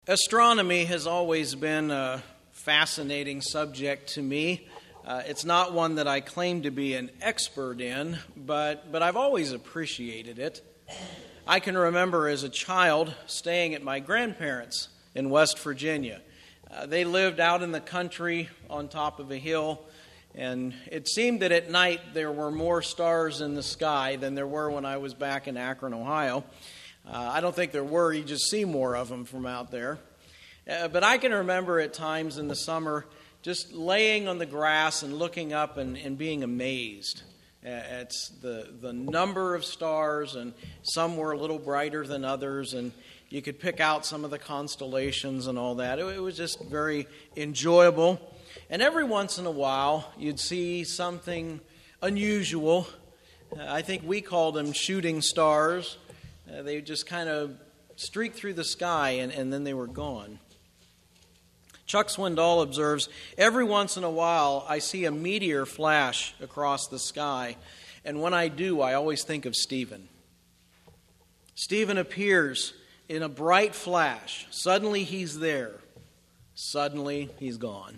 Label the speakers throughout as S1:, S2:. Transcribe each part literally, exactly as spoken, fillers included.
S1: Astronomy has always been a fascinating subject to me. Uh, it's not one that I claim to be an expert in, but, but I've always appreciated it. I can remember as a child staying at my grandparents' in West Virginia. Uh, they lived out in the country on top of a hill, and it seemed that at night there were more stars in the sky than there were when I was back in Akron, Ohio. Uh, I don't think there were. You just see more of them from out there. Uh, but I can remember at times in the summer just laying on the grass and looking up and, and being amazed at the, the number of stars, and some were a little brighter than others, and you could pick out some of the constellations and all that. It, it was just very enjoyable. And every once in a while, you'd see something unusual. Uh, I think we called them shooting stars. Uh, they just kind of streaked through the sky, and, and then they were gone. Chuck Swindoll observes, every once in a while I see a meteor flash across the sky, and when I do, I always think of Stephen. Stephen appears in a bright flash. Suddenly he's there. Suddenly he's gone.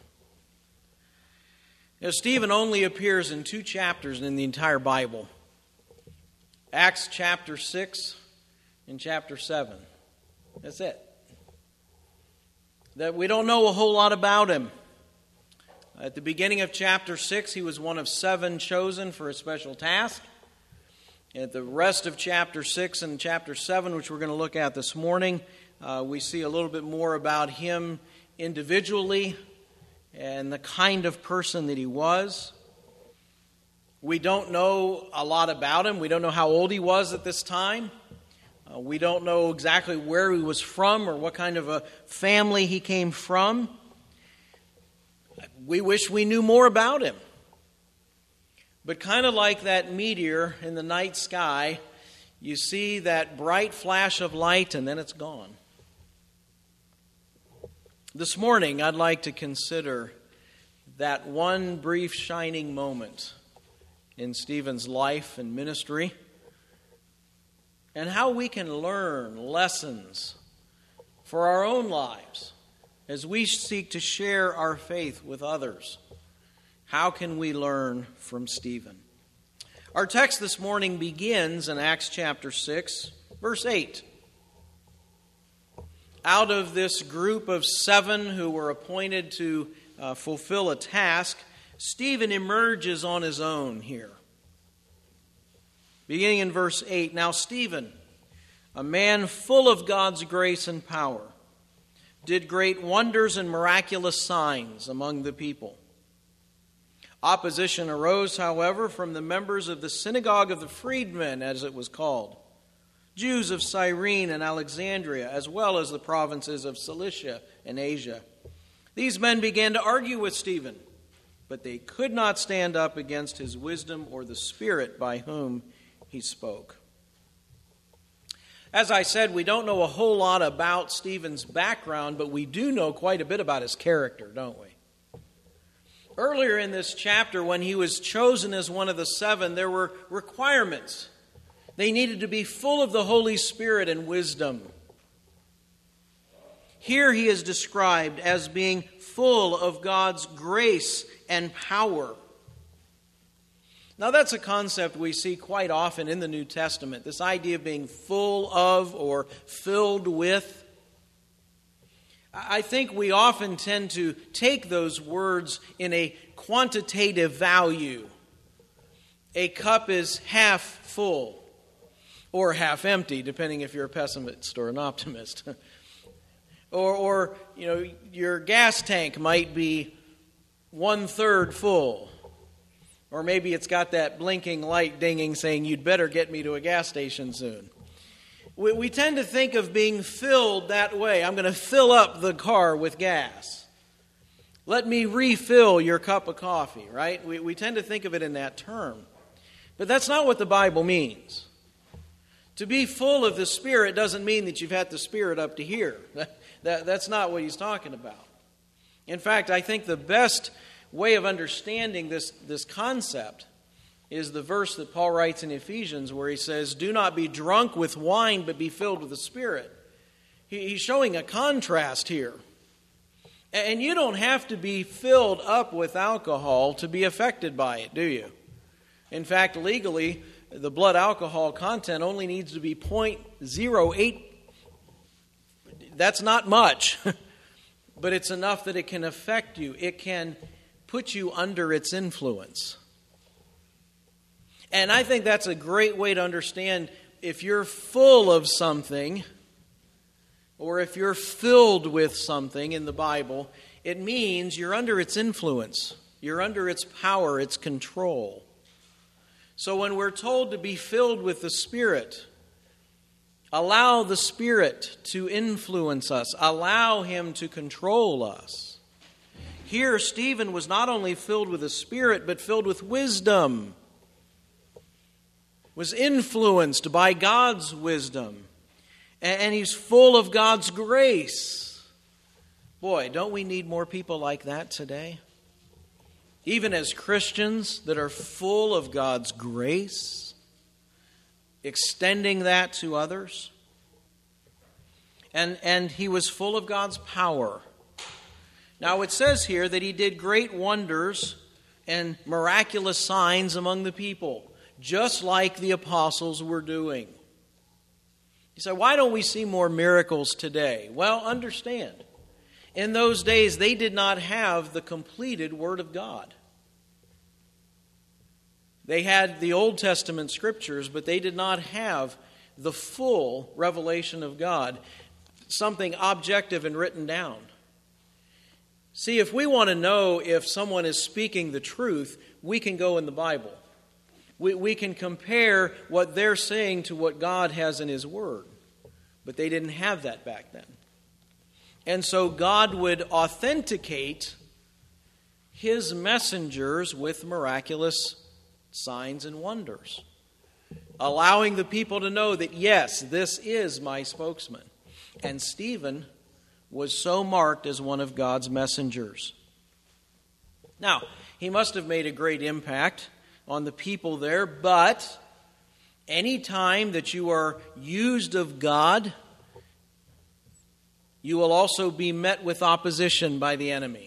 S1: Now, Stephen only appears in two chapters in the entire Bible. Acts chapter six and chapter seven. That's it. That we don't know a whole lot about him. At the beginning of chapter six, he was one of seven chosen for a special task. At the rest of chapter six and chapter seven, which we're going to look at this morning, uh, we see a little bit more about him individually and the kind of person that he was. We don't know a lot about him. We don't know how old he was at this time. Uh, we don't know exactly where he was from or what kind of a family he came from. We wish we knew more about him. But kind of like that meteor in the night sky, you see that bright flash of light and then it's gone. This morning, I'd like to consider that one brief shining moment in Stephen's life and ministry, and how we can learn lessons for our own lives as we seek to share our faith with others. How can we learn from Stephen? Our text this morning begins in Acts chapter six, verse eight. Out of this group of seven who were appointed to uh, fulfill a task, Stephen emerges on his own here. Beginning in verse eight, now Stephen, a man full of God's grace and power, did great wonders and miraculous signs among the people. Opposition arose, however, from the members of the synagogue of the freedmen, as it was called, Jews of Cyrene and Alexandria, as well as the provinces of Cilicia and Asia. These men began to argue with Stephen, but they could not stand up against his wisdom or the Spirit by whom he spoke. As I said, we don't know a whole lot about Stephen's background, but we do know quite a bit about his character, don't we? Earlier in this chapter, when he was chosen as one of the seven, there were requirements. They needed to be full of the Holy Spirit and wisdom. Here he is described as being full of God's grace and power. Now that's a concept we see quite often in the New Testament, this idea of being full of or filled with. I think we often tend to take those words in a quantitative value. A cup is half full or half empty, depending if you're a pessimist or an optimist. or, or, you know, your gas tank might be one-third full. Or maybe it's got that blinking light dinging saying, you'd better get me to a gas station soon. We, we tend to think of being filled that way. I'm going to fill up the car with gas. Let me refill your cup of coffee, right? We, we tend to think of it in that term. But that's not what the Bible means. To be full of the Spirit doesn't mean that you've had the Spirit up to here. That, that, that's not what he's talking about. In fact, I think the best way of understanding this, this concept is the verse that Paul writes in Ephesians where he says, do not be drunk with wine, but be filled with the Spirit. He's showing a contrast here. And you don't have to be filled up with alcohol to be affected by it, do you? In fact, legally, the blood alcohol content only needs to be zero point zero eight. That's not much, but it's enough that it can affect you. It can put you under its influence. And I think that's a great way to understand if you're full of something, or if you're filled with something in the Bible, it means you're under its influence. You're under its power, its control. So when we're told to be filled with the Spirit, allow the Spirit to influence us. Allow Him to control us. Here, Stephen was not only filled with the Spirit, but filled with wisdom. Was influenced by God's wisdom. And he's full of God's grace. Boy, don't we need more people like that today? Even as Christians that are full of God's grace, extending that to others. And, and he was full of God's power. Now it says here that he did great wonders and miraculous signs among the people, just like the apostles were doing. You say, why don't we see more miracles today? Well, understand, in those days they did not have the completed Word of God. They had the Old Testament Scriptures, but they did not have the full revelation of God, something objective and written down. See, if we want to know if someone is speaking the truth, we can go in the Bible. We, we can compare what they're saying to what God has in His Word. But they didn't have that back then. And so God would authenticate His messengers with miraculous signs and wonders, allowing the people to know that, yes, this is my spokesman. And Stephen was so marked as one of God's messengers. Now, he must have made a great impact on the people there, but any time that you are used of God, you will also be met with opposition by the enemy.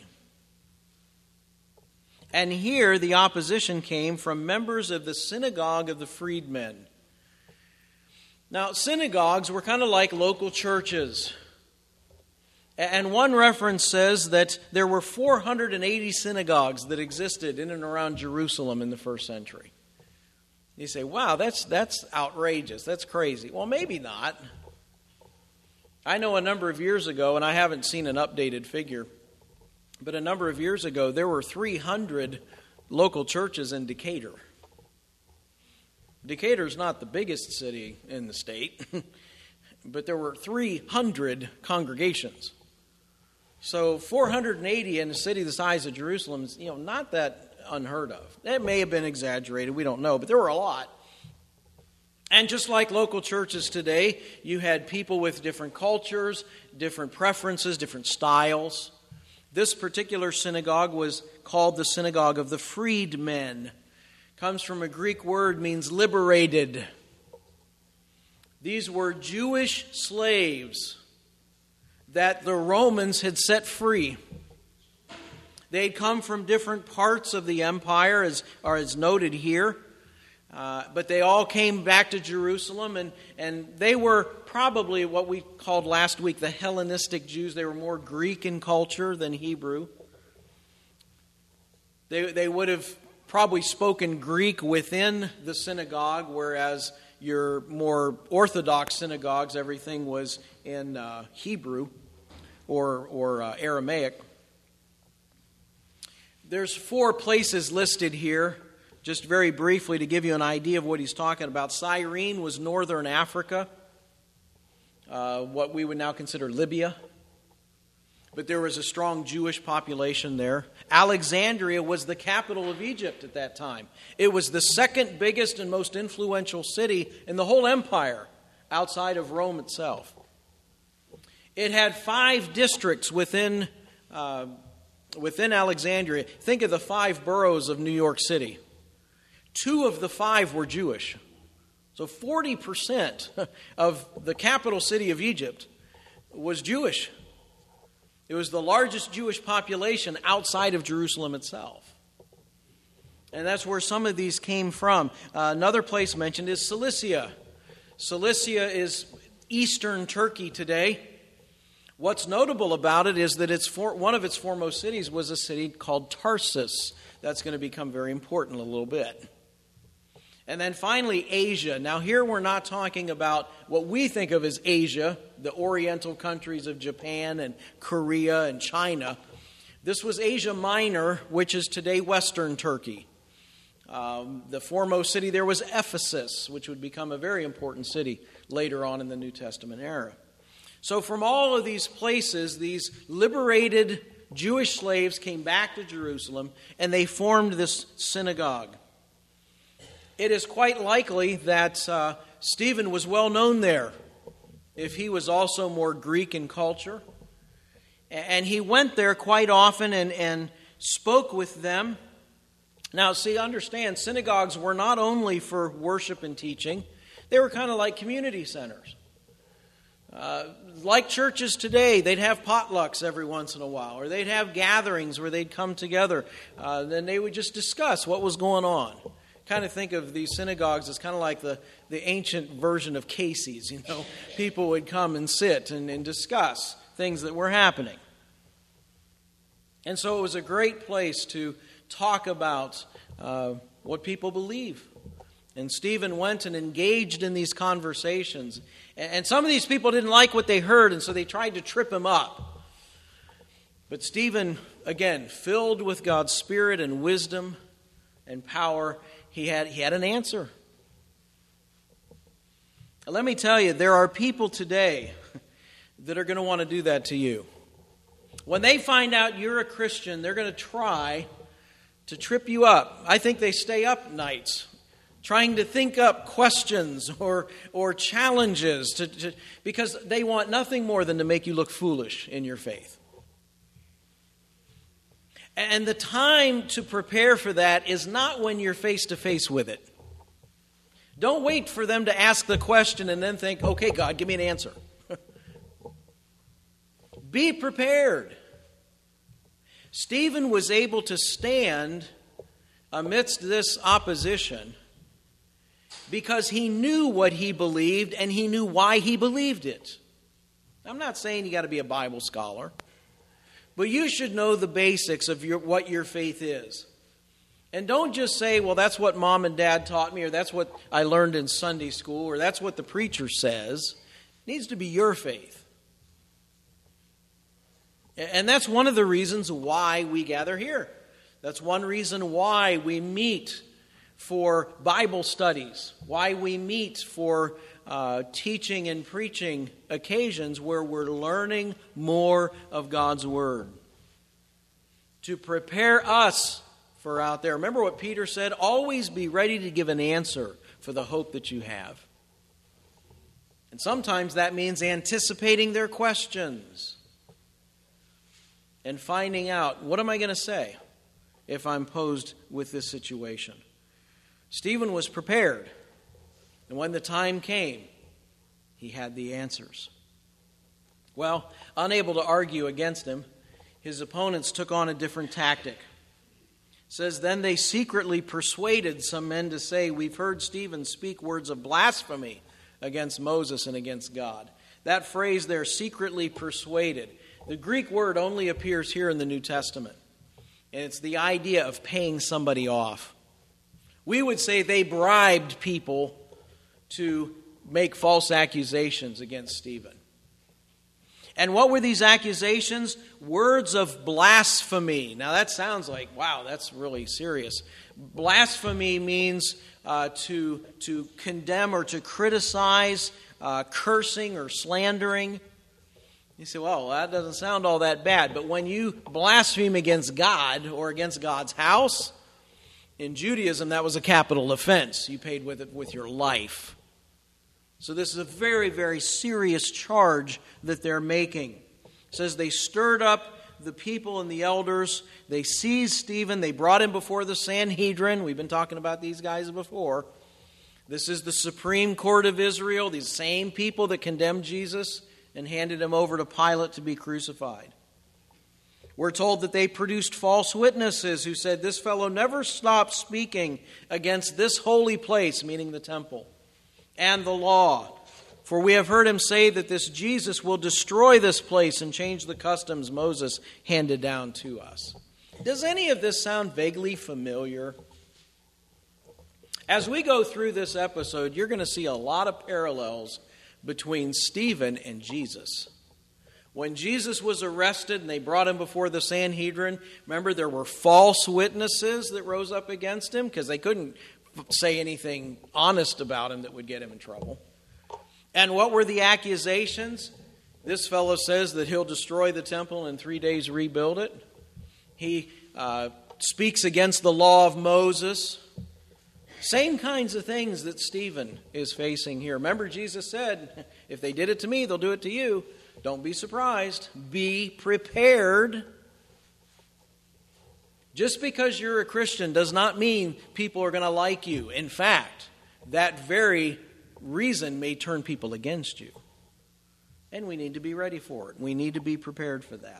S1: And here the opposition came from members of the synagogue of the freedmen. Now, synagogues were kind of like local churches. And one reference says that there were four hundred eighty synagogues that existed in and around Jerusalem in the first century. You say, wow, that's that's outrageous. That's crazy. Well, maybe not. I know a number of years ago, and I haven't seen an updated figure, but a number of years ago, there were three hundred local churches in Decatur. Decatur's not the biggest city in the state, but there were three hundred congregations. So four hundred eighty in a city the size of Jerusalem is, you know, not that unheard of. That may have been exaggerated, we don't know, but there were a lot. And just like local churches today, you had people with different cultures, different preferences, different styles. This particular synagogue was called the Synagogue of the Freedmen. Comes from a Greek word, means liberated. These were Jewish slaves that the Romans had set free. They'd come from different parts of the empire, as, or as noted here. Uh, but they all came back to Jerusalem, and, and they were probably what we called last week the Hellenistic Jews. They were more Greek in culture than Hebrew. They, they would have probably spoken Greek within the synagogue, whereas your more Orthodox synagogues, everything was in uh, Hebrew or, or uh, Aramaic. There's four places listed here, just very briefly to give you an idea of what he's talking about. Cyrene was northern Africa, uh, what we would now consider Libya. But there was a strong Jewish population there. Alexandria was the capital of Egypt at that time. It was the second biggest and most influential city in the whole empire outside of Rome itself. It had five districts within, uh, within Alexandria. Think of the five boroughs of New York City. Two of the five were Jewish. So forty percent of the capital city of Egypt was Jewish. It was the largest Jewish population outside of Jerusalem itself. And that's where some of these came from. Uh, another place mentioned is Cilicia. Cilicia is eastern Turkey today. What's notable about it is that it's for, one of its foremost cities was a city called Tarsus. That's going to become very important in a little bit. And then finally, Asia. Now here we're not talking about what we think of as Asia, the oriental countries of Japan and Korea and China. This was Asia Minor, which is today Western Turkey. Um, the foremost city there was Ephesus, which would become a very important city later on in the New Testament era. So from all of these places, these liberated Jewish slaves came back to Jerusalem, and they formed this synagogue. It is quite likely that uh, Stephen was well known there, if he was also more Greek in culture. And he went there quite often and, and spoke with them. Now, see, understand, synagogues were not only for worship and teaching, they were kind of like community centers. Uh, like churches today, they'd have potlucks every once in a while, or they'd have gatherings where they'd come together. Uh, then they would just discuss what was going on. Kind of think of these synagogues as kind of like the, the ancient version of Casey's. You know, people would come and sit and, and discuss things that were happening. And so it was a great place to talk about uh, what people believe. And Stephen went and engaged in these conversations. And some of these people didn't like what they heard, and so they tried to trip him up. But Stephen, again, filled with God's Spirit and wisdom and power, he had, he had an answer. Let me tell you, there are people today that are going to want to do that to you. When they find out you're a Christian, they're going to try to trip you up. I think they stay up nights trying to think up questions or or challenges to, to, because they want nothing more than to make you look foolish in your faith. And the time to prepare for that is not when you're face to face with it. Don't wait for them to ask the question and then think, okay, God, give me an answer. Be prepared. Stephen was able to stand amidst this opposition because he knew what he believed and he knew why he believed it. I'm not saying you got to be a Bible scholar, but you should know the basics of your, what your faith is. And don't just say, well, that's what mom and dad taught me, or that's what I learned in Sunday school, or that's what the preacher says. It needs to be your faith. And that's one of the reasons why we gather here. That's one reason why we meet for Bible studies, why we meet for uh, teaching and preaching occasions where we're learning more of God's Word. To prepare us for out there. Remember what Peter said? Always be ready to give an answer for the hope that you have. And sometimes that means anticipating their questions and finding out, what am I going to say if I'm posed with this situation? Stephen was prepared, and when the time came, he had the answers. Well, unable to argue against him, his opponents took on a different tactic. It says, then they secretly persuaded some men to say, we've heard Stephen speak words of blasphemy against Moses and against God. That phrase there, secretly persuaded, the Greek word only appears here in the New Testament. And it's the idea of paying somebody off. We would say they bribed people to make false accusations against Stephen. And what were these accusations? Words of blasphemy. Now that sounds like, wow, that's really serious. Blasphemy means uh, to, to condemn or to criticize, uh, cursing or slandering. You say, well, that doesn't sound all that bad. But when you blaspheme against God or against God's house, in Judaism, that was a capital offense. You paid with it with your life. So this is a very, very serious charge that they're making. It says they stirred up the people and the elders. They seized Stephen. They brought him before the Sanhedrin. We've been talking about these guys before. This is the Supreme Court of Israel. These same people that condemned Jesus and handed him over to Pilate to be crucified. We're told that they produced false witnesses who said, "This fellow never stopped speaking against this holy place," meaning the temple, "and the law. For we have heard him say that this Jesus will destroy this place and change the customs Moses handed down to us." Does any of this sound vaguely familiar? As we go through this episode, you're going to see a lot of parallels between Stephen and Jesus. When Jesus was arrested and they brought him before the Sanhedrin, remember there were false witnesses that rose up against him because they couldn't say anything honest about him that would get him in trouble. And what were the accusations? This fellow says that he'll destroy the temple and in three days rebuild it. He uh, speaks against the law of Moses. Same kinds of things that Stephen is facing here. Remember, Jesus said, if they did it to me, they'll do it to you. Don't be surprised. Be prepared. Just because you're a Christian does not mean people are going to like you. In fact, that very reason may turn people against you. And we need to be ready for it. We need to be prepared for that.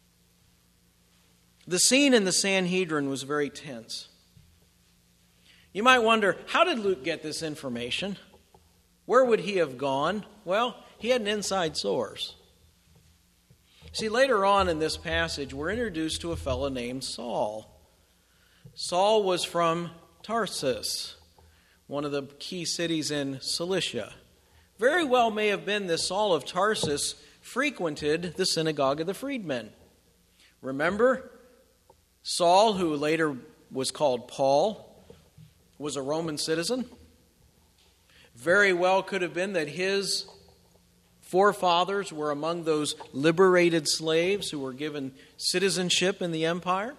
S1: The scene in the Sanhedrin was very tense. You might wonder, how did Luke get this information? Where would he have gone? Well, he had an inside source. See, later on in this passage, we're introduced to a fellow named Saul. Saul was from Tarsus, one of the key cities in Cilicia. Very well may have been this Saul of Tarsus frequented the synagogue of the freedmen. Remember, Saul, who later was called Paul, was a Roman citizen. Very well could have been that his forefathers were among those liberated slaves who were given citizenship in the empire.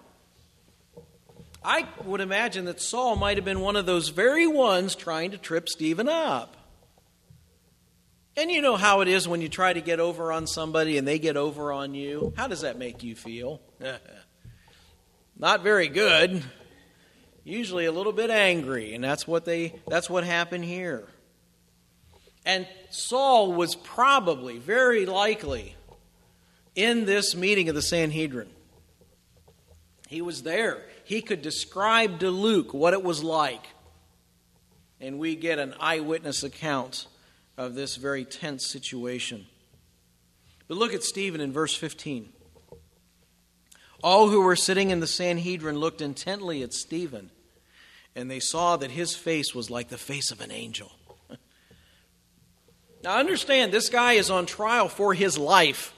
S1: I would imagine that Saul might have been one of those very ones trying to trip Stephen up. And you know how it is when you try to get over on somebody and they get over on you. How does that make you feel? Not very good. Usually a little bit angry, and that's what they that's what happened here. And Saul was probably, very likely, in this meeting of the Sanhedrin. He was there. He could describe to Luke what it was like. And we get an eyewitness account of this very tense situation. But look at Stephen in verse fifteen. All who were sitting in the Sanhedrin looked intently at Stephen, and they saw that his face was like the face of an angel. Now understand, this guy is on trial for his life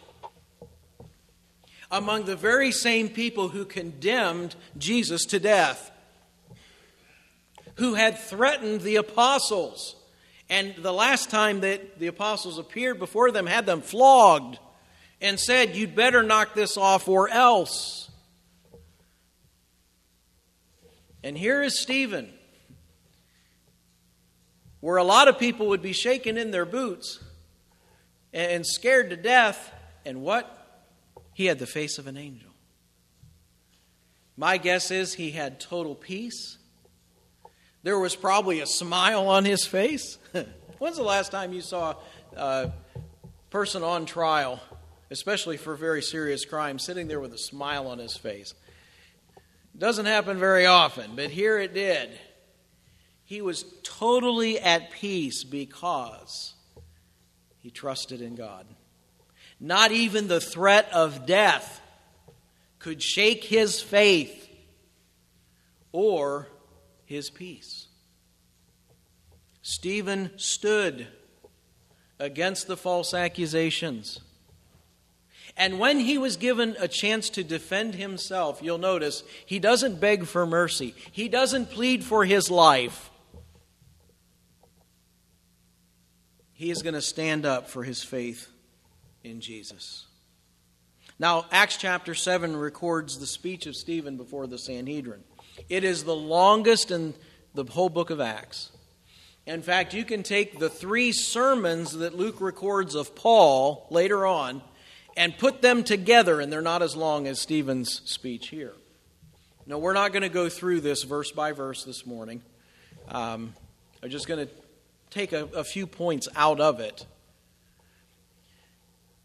S1: among the very same people who condemned Jesus to death, who had threatened the apostles, and the last time that the apostles appeared before them had them flogged and said, "You'd better knock this off or else." And here is Stephen, where a lot of people would be shaken in their boots and scared to death. And what? He had the face of an angel. My guess is he had total peace. There was probably a smile on his face. When's the last time you saw a person on trial, especially for very serious crime, sitting there with a smile on his face? It doesn't happen very often, but here it did. He was totally at peace because he trusted in God. Not even the threat of death could shake his faith or his peace. Stephen stood against the false accusations. And when he was given a chance to defend himself, you'll notice he doesn't beg for mercy. He doesn't plead for his life. He is going to stand up for his faith in Jesus. Now, Acts chapter seven records the speech of Stephen before the Sanhedrin. It is the longest in the whole book of Acts. In fact, you can take the three sermons that Luke records of Paul later on and put them together, and they're not as long as Stephen's speech here. No, we're not going to go through this verse by verse this morning. Um, I'm just going to take a, a few points out of it.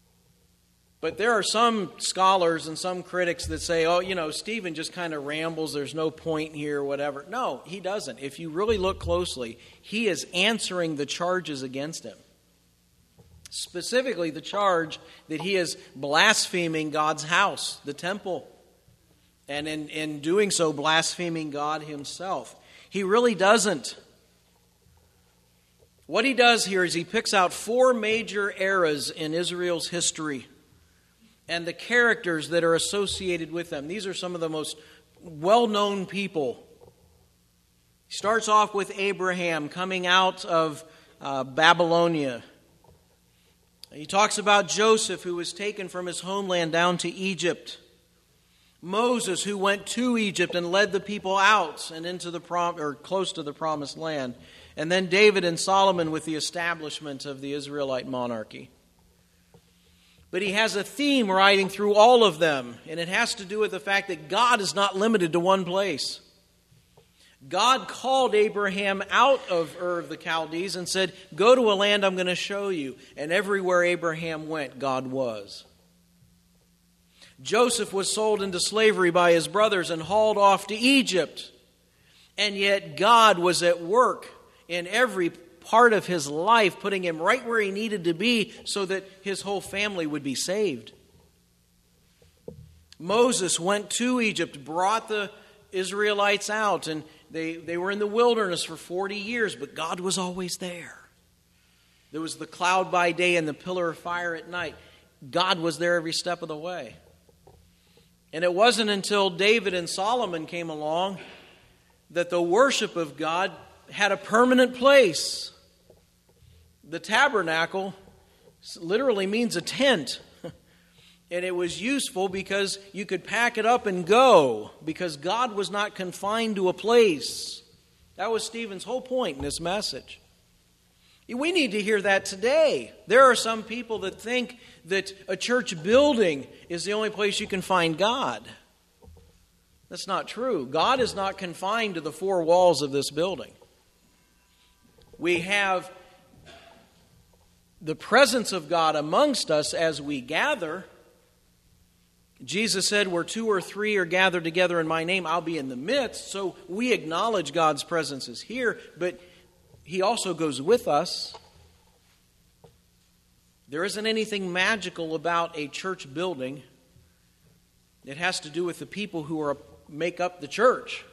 S1: But there are some scholars and some critics that say, oh, you know, Stephen just kind of rambles, there's no point here, whatever. No, he doesn't. If you really look closely, he is answering the charges against him. Specifically, the charge that he is blaspheming God's house, the temple, and in, in doing so, blaspheming God himself. He really doesn't. What he does here is he picks out four major eras in Israel's history and the characters that are associated with them. These are some of the most well-known people. He starts off with Abraham coming out of uh, Babylonia. He talks about Joseph, who was taken from his homeland down to Egypt. Moses, who went to Egypt and led the people out and into the prom- or close to the promised land. And then David and Solomon with the establishment of the Israelite monarchy. But he has a theme riding through all of them, and it has to do with the fact that God is not limited to one place. God called Abraham out of Ur of the Chaldees and said, go to a land I'm going to show you. And everywhere Abraham went, God was. Joseph was sold into slavery by his brothers and hauled off to Egypt. And yet God was at work in every part of his life, putting him right where he needed to be so that his whole family would be saved. Moses went to Egypt, brought the Israelites out, and they, they were in the wilderness for forty years, but God was always there. There was the cloud by day and the pillar of fire at night. God was there every step of the way. And it wasn't until David and Solomon came along that the worship of God had a permanent place. The tabernacle literally means a tent. And it was useful because you could pack it up and go, because God was not confined to a place. That was Stephen's whole point in this message. We need to hear that today. There are some people that think that a church building is the only place you can find God. That's not true. God is not confined to the four walls of this building. We have the presence of God amongst us as we gather. Jesus said, where two or three are gathered together in my name, I'll be in the midst. So we acknowledge God's presence is here, but He also goes with us. There isn't anything magical about a church building. It has to do with the people who are make up the church.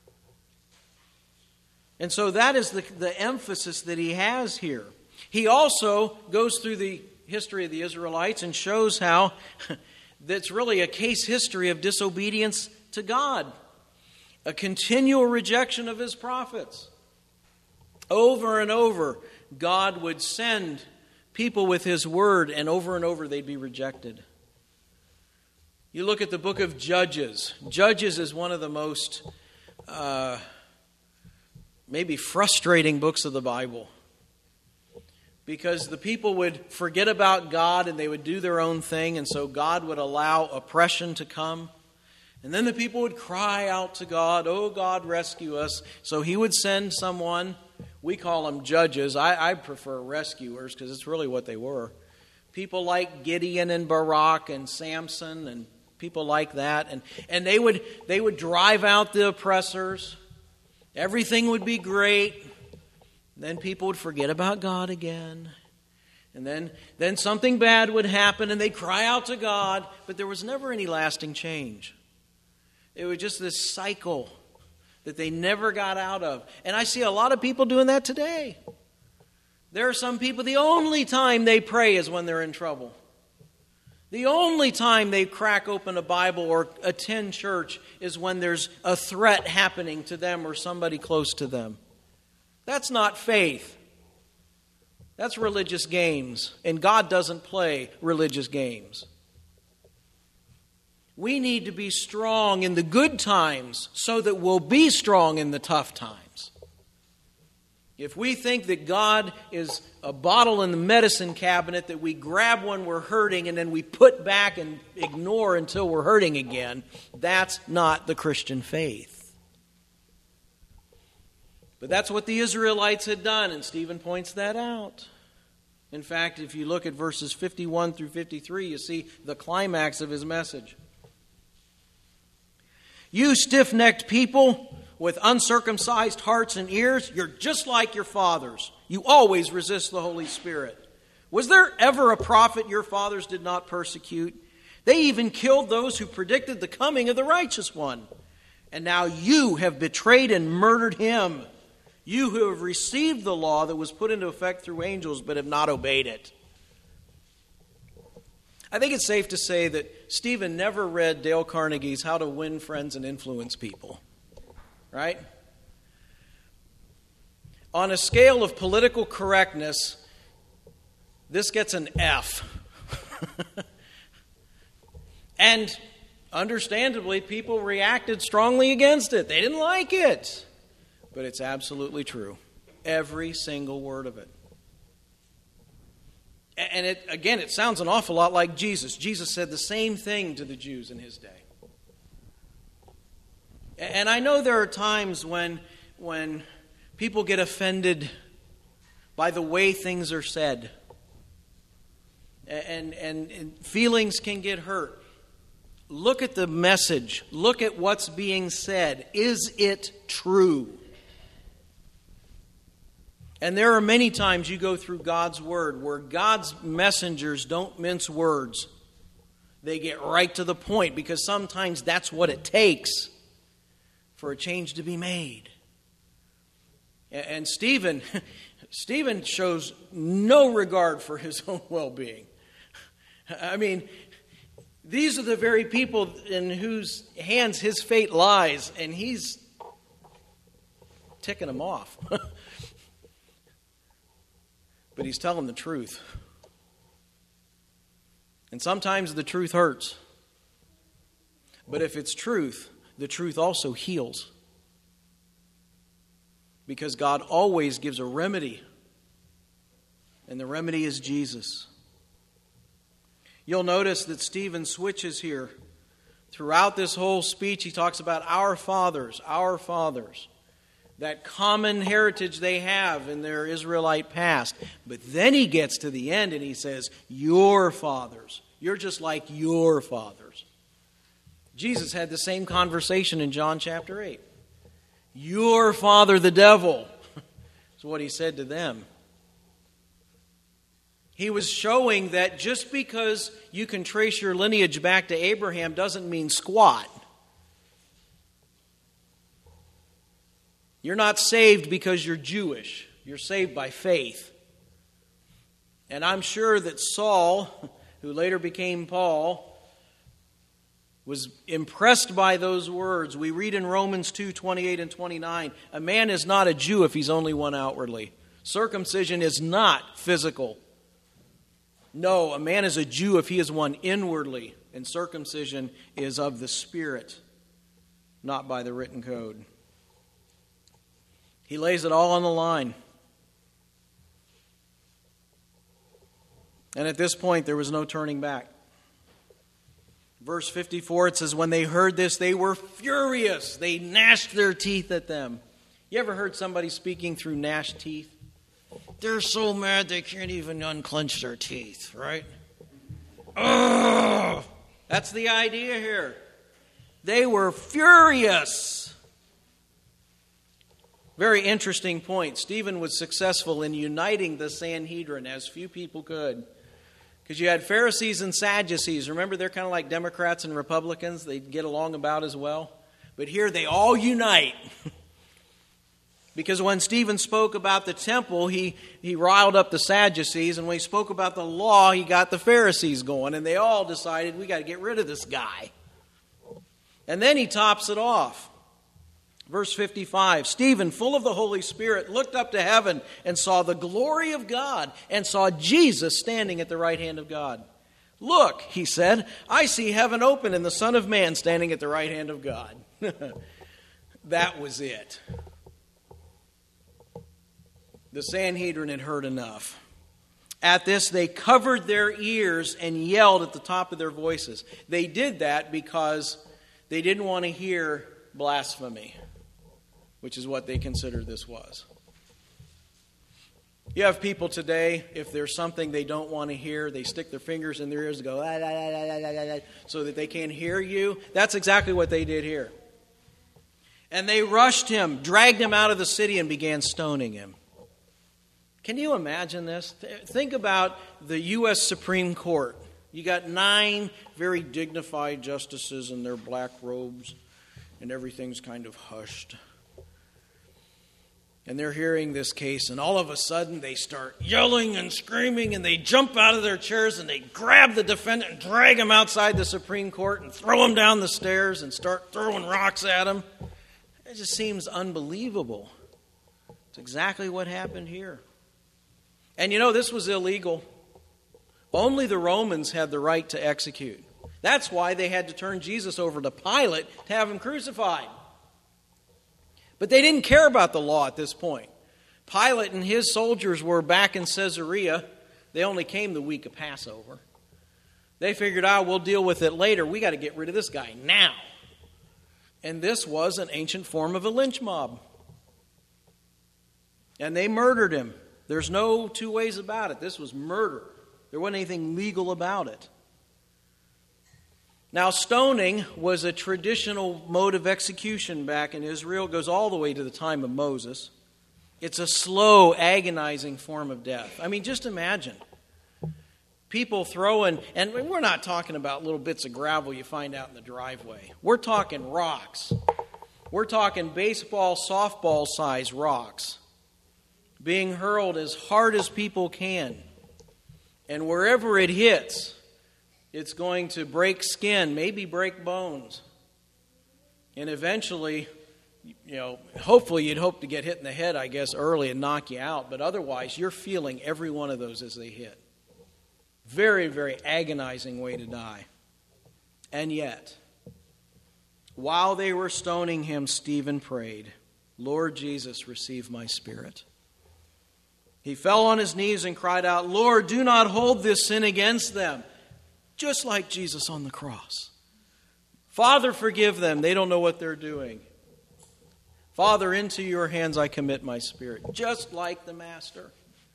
S1: And so that is the, the emphasis that he has here. He also goes through the history of the Israelites and shows how that's really a case history of disobedience to God. A continual rejection of His prophets. Over and over, God would send people with His word, and over and over they'd be rejected. You look at the book of Judges. Judges is one of the most uh, maybe frustrating books of the Bible. Because the people would forget about God and they would do their own thing, and so God would allow oppression to come. And then the people would cry out to God, "Oh God, rescue us." So He would send someone. We call them judges. I, I prefer rescuers because it's really what they were. People like Gideon and Barak and Samson and people like that. And, and they would they would drive out the oppressors. Everything would be great. Then people would forget about God again. And then, then something bad would happen and they'd cry out to God. But there was never any lasting change. It was just this cycle that they never got out of. And I see a lot of people doing that today. There are some people, the only time they pray is when they're in trouble. The only time they crack open a Bible or attend church is when there's a threat happening to them or somebody close to them. That's not faith. That's religious games. And God doesn't play religious games. We need to be strong in the good times so that we'll be strong in the tough times. If we think that God is a bottle in the medicine cabinet that we grab when we're hurting and then we put back and ignore until we're hurting again, that's not the Christian faith. But that's what the Israelites had done, and Stephen points that out. In fact, if you look at verses fifty-one through fifty-three, you see the climax of his message. You stiff-necked people with uncircumcised hearts and ears, you're just like your fathers. You always resist the Holy Spirit. Was there ever a prophet your fathers did not persecute? They even killed those who predicted the coming of the righteous one. And now you have betrayed and murdered him. You who have received the law that was put into effect through angels but have not obeyed it. I think it's safe to say that Stephen never read Dale Carnegie's How to Win Friends and Influence People. Right? On a scale of political correctness, this gets an F. And understandably, people reacted strongly against it. They didn't like it. But it's absolutely true. Every single word of it. And it, again, it sounds an awful lot like Jesus. Jesus said the same thing to the Jews in his day. And I know there are times when, when people get offended by the way things are said. And, and, and feelings can get hurt. Look at the message. Look at what's being said. Is it true? And there are many times you go through God's Word where God's messengers don't mince words. They get right to the point because sometimes that's what it takes for a change to be made. And Stephen, Stephen shows no regard for his own well-being. I mean, these are the very people in whose hands his fate lies, and he's ticking them off. But he's telling the truth. And sometimes the truth hurts. But if it's truth, the truth also heals. Because God always gives a remedy. And the remedy is Jesus. You'll notice that Stephen switches here. Throughout this whole speech, he talks about our fathers, our fathers. That common heritage they have in their Israelite past. But then he gets to the end and he says, your fathers. You're just like your fathers. Jesus had the same conversation in John chapter eight. Your father, the devil, is what he said to them. He was showing that just because you can trace your lineage back to Abraham doesn't mean squat. You're not saved because you're Jewish. You're saved by faith. And I'm sure that Saul, who later became Paul, was impressed by those words. We read in Romans two, twenty-eight and twenty-nine, a man is not a Jew if he's only one outwardly. Circumcision is not physical. No, a man is a Jew if he is one inwardly, and circumcision is of the Spirit, not by the written code. He lays it all on the line. And at this point, there was no turning back. Verse fifty-four, it says, when they heard this, they were furious. They gnashed their teeth at them. You ever heard somebody speaking through gnashed teeth? They're so mad they can't even unclench their teeth, right? Ugh! That's the idea here. They were furious. Very interesting point. Stephen was successful in uniting the Sanhedrin as few people could. Because you had Pharisees and Sadducees. Remember, they're kind of like Democrats and Republicans. They get along about as well. But here they all unite. Because when Stephen spoke about the temple, he, he riled up the Sadducees. And when he spoke about the law, he got the Pharisees going. And they all decided, we got to get rid of this guy. And then he tops it off. Verse fifty-five, Stephen, full of the Holy Spirit, looked up to heaven and saw the glory of God and saw Jesus standing at the right hand of God. Look, he said, I see heaven open and the Son of Man standing at the right hand of God. That was it. The Sanhedrin had heard enough. At this, they covered their ears and yelled at the top of their voices. They did that because they didn't want to hear blasphemy, which is what they considered this was. You have people today, if there's something they don't want to hear, they stick their fingers in their ears and go, ah, la, la, la, la, la, la, so that they can't hear you. That's exactly what they did here. And they rushed him, dragged him out of the city, and began stoning him. Can you imagine this? Think about the U S Supreme Court. You got nine very dignified justices in their black robes, and everything's kind of hushed. And they're hearing this case, and all of a sudden they start yelling and screaming, and they jump out of their chairs, and they grab the defendant and drag him outside the Supreme Court and throw him down the stairs and start throwing rocks at him. It just seems unbelievable. It's exactly what happened here. And you know, this was illegal. Only the Romans had the right to execute. That's why they had to turn Jesus over to Pilate to have him crucified. But they didn't care about the law at this point. Pilate and his soldiers were back in Caesarea. They only came the week of Passover. They figured, ah, we'll deal with it later. We got to get rid of this guy now. And this was an ancient form of a lynch mob. And they murdered him. There's no two ways about it. This was murder. There wasn't anything legal about it. Now, stoning was a traditional mode of execution back in Israel. It goes all the way to the time of Moses. It's a slow, agonizing form of death. I mean, just imagine. People throwing, and we're not talking about little bits of gravel you find out in the driveway. We're talking rocks. We're talking baseball, softball size rocks being hurled as hard as people can. And wherever it hits, it's going to break skin, maybe break bones. And eventually, you know, hopefully you'd hope to get hit in the head, I guess, early and knock you out. But otherwise, you're feeling every one of those as they hit. Very, very agonizing way to die. And yet, while they were stoning him, Stephen prayed, Lord Jesus, receive my spirit. He fell on his knees and cried out, Lord, do not hold this sin against them. Just like Jesus on the cross. Father, forgive them. They don't know what they're doing. Father, into your hands I commit my spirit. Just like the Master.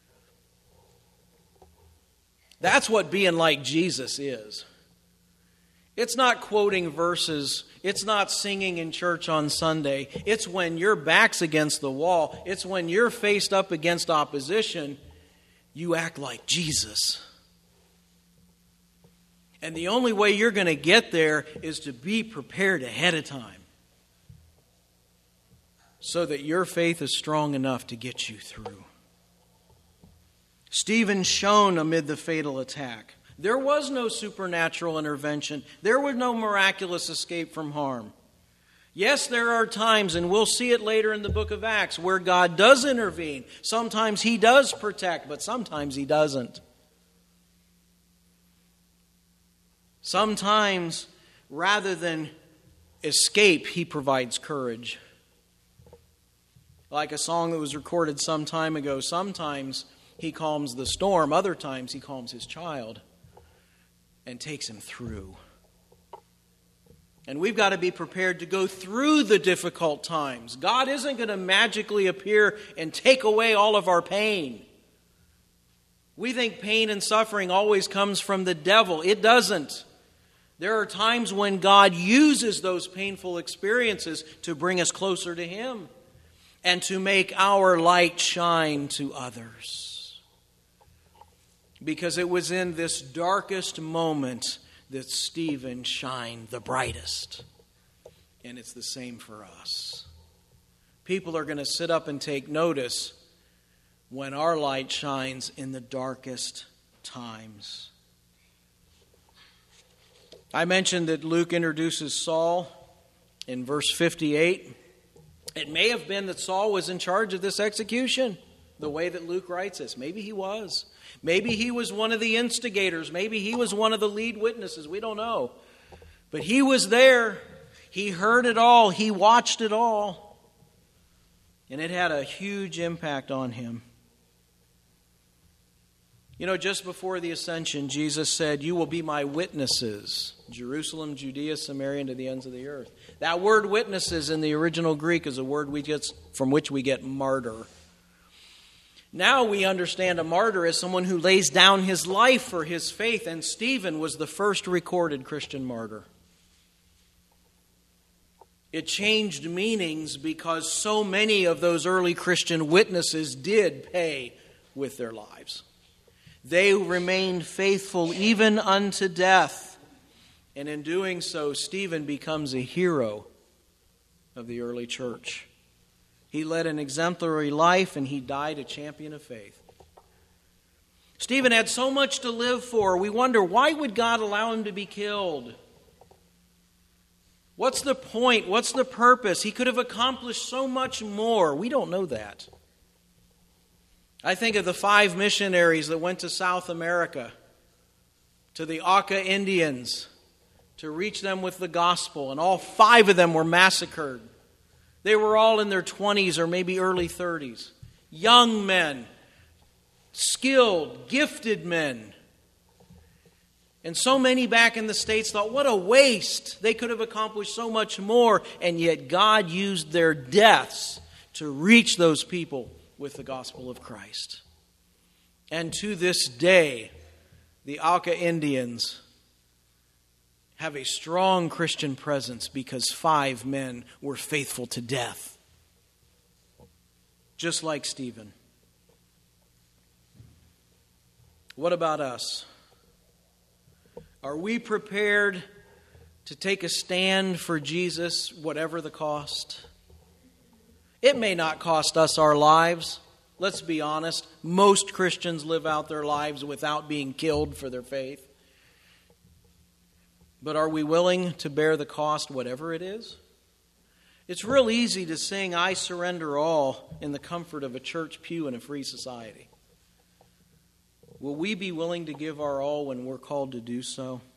S1: That's what being like Jesus is. It's not quoting verses. It's not singing in church on Sunday. It's when your back's against the wall. It's when you're faced up against opposition. You act like Jesus. And the only way you're going to get there is to be prepared ahead of time. So that your faith is strong enough to get you through. Stephen shone amid the fatal attack. There was no supernatural intervention. There was no miraculous escape from harm. Yes, there are times, and we'll see it later in the book of Acts, where God does intervene. Sometimes he does protect, but sometimes he doesn't. Sometimes, rather than escape, he provides courage. Like a song that was recorded some time ago, sometimes he calms the storm, other times he calms his child and takes him through. And we've got to be prepared to go through the difficult times. God isn't going to magically appear and take away all of our pain. We think pain and suffering always comes from the devil. It doesn't. There are times when God uses those painful experiences to bring us closer to Him and to make our light shine to others. Because it was in this darkest moment that Stephen shined the brightest. And it's the same for us. People are going to sit up and take notice when our light shines in the darkest times. I mentioned that Luke introduces Saul in verse fifty-eight. It may have been that Saul was in charge of this execution, the way that Luke writes this. Maybe he was. Maybe he was one of the instigators. Maybe he was one of the lead witnesses. We don't know. But he was there. He heard it all. He watched it all. And it had a huge impact on him. You know, just before the ascension, Jesus said, "You will be my witnesses, Jerusalem, Judea, Samaria, and to the ends of the earth." That word witnesses in the original Greek is a word we get, from which we get martyr. Now we understand a martyr as someone who lays down his life for his faith, and Stephen was the first recorded Christian martyr. It changed meanings because so many of those early Christian witnesses did pay with their lives. They remained faithful even unto death. And in doing so, Stephen becomes a hero of the early church. He led an exemplary life and he died a champion of faith. Stephen had so much to live for. We wonder, why would God allow him to be killed? What's the point? What's the purpose? He could have accomplished so much more. We don't know that. I think of the five missionaries that went to South America, to the Auca Indians, to reach them with the gospel, and all five of them were massacred. They were all in their twenties or maybe early thirties. Young men, skilled, gifted men. And so many back in the States thought, what a waste. They could have accomplished so much more. And yet God used their deaths to reach those people with the gospel of Christ. And to this day, the Auca Indians have a strong Christian presence because five men were faithful to death. Just like Stephen. What about us? Are we prepared to take a stand for Jesus, whatever the cost? It may not cost us our lives. Let's be honest. Most Christians live out their lives without being killed for their faith. But are we willing to bear the cost, whatever it is? It's real easy to sing, I surrender all, in the comfort of a church pew in a free society. Will we be willing to give our all when we're called to do so?